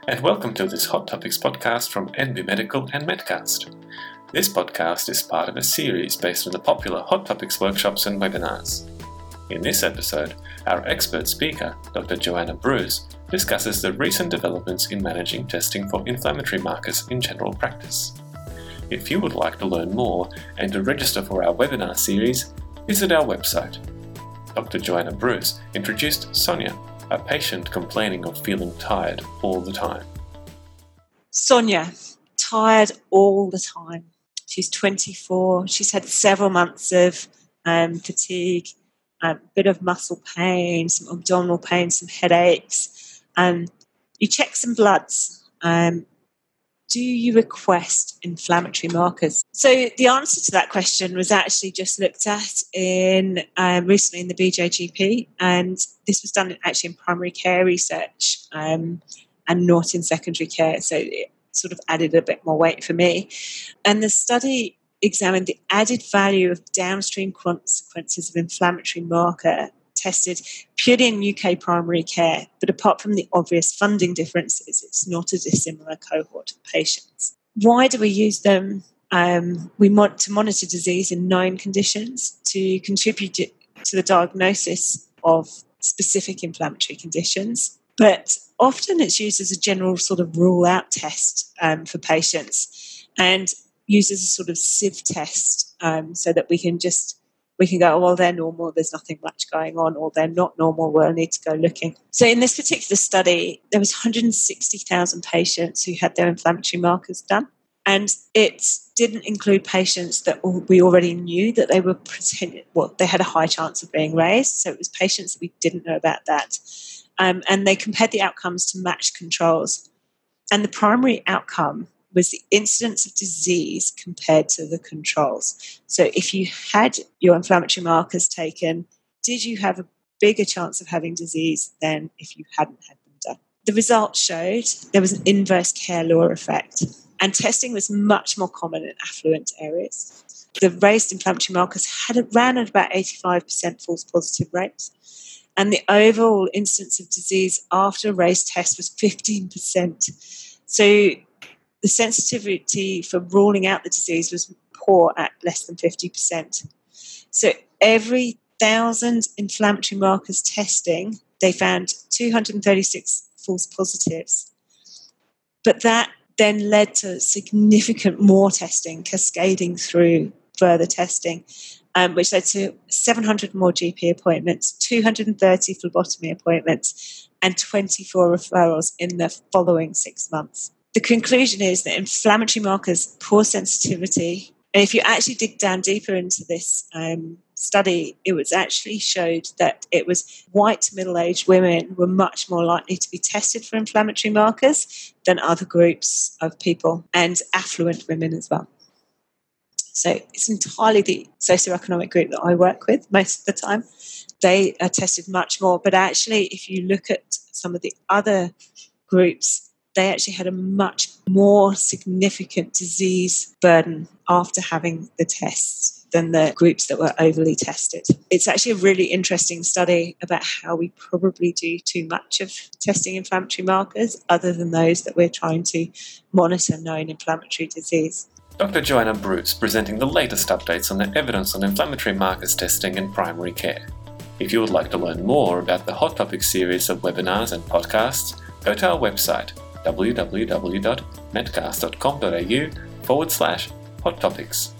and welcome to this Hot Topics podcast from NB Medical and Medcast. This podcast is part of a series based on the popular Hot Topics workshops and webinars. In this episode, our expert speaker, Dr. Joanna Bruce, discusses the recent developments in managing testing for inflammatory markers in general practice. If you would like to learn more and to register for our webinar series, visit our website. Dr. Joanna Bruce introduced Sonia, a patient complaining of feeling tired all the time. Sonia, tired all the time. She's 24. She's had several months of fatigue, a bit of muscle pain, some abdominal pain, some headaches. You check some bloods. Do you request inflammatory markers? So the answer to that question was actually just looked at in recently in the BJGP, and this was done actually in primary care research and not in secondary care. So it sort of added a bit more weight for me. And the study examined the added value of downstream consequences of inflammatory marker tested purely in UK primary care, but apart from the obvious funding differences, it's not a dissimilar cohort of patients. Why do we use them? We want to monitor disease in known conditions to contribute to the diagnosis of specific inflammatory conditions, but often it's used as a general sort of rule-out test for patients and used as a sort of sieve test so that we can go, oh, well, they're normal, there's nothing much going on, or they're not normal, we'll need to go looking. So in this particular study, there was 160,000 patients who had their inflammatory markers done, and it didn't include patients that we already knew that they were they had a high chance of being raised, so it was patients that we didn't know about that. And they compared the outcomes to matched controls. And the primary outcome was the incidence of disease compared to the controls. So if you had your inflammatory markers taken, did you have a bigger chance of having disease than if you hadn't had them done? The results showed there was an inverse care law effect, and testing was much more common in affluent areas. The raised inflammatory markers ran at about 85% false positive rates, and the overall incidence of disease after a raised test was 15%. So the sensitivity for ruling out the disease was poor at less than 50%. So every 1,000 inflammatory markers testing, they found 236 false positives. But that then led to significant more testing, cascading through further testing, which led to 700 more GP appointments, 230 phlebotomy appointments, and 24 referrals in the following 6 months. The conclusion is that inflammatory markers, poor sensitivity, and if you actually dig down deeper into this study, it was actually showed that it was white middle-aged women were much more likely to be tested for inflammatory markers than other groups of people, and affluent women as well. So it's entirely the socioeconomic group that I work with most of the time. They are tested much more, but actually if you look at some of the other groups, they actually had a much more significant disease burden after having the tests than the groups that were overly tested. It's actually a really interesting study about how we probably do too much of testing inflammatory markers other than those that we're trying to monitor known inflammatory disease. Dr. Joanna Bruce presenting the latest updates on the evidence on inflammatory markers testing in primary care. If you would like to learn more about the Hot Topics series of webinars and podcasts, go to our website www.medcast.com.au/hot topics.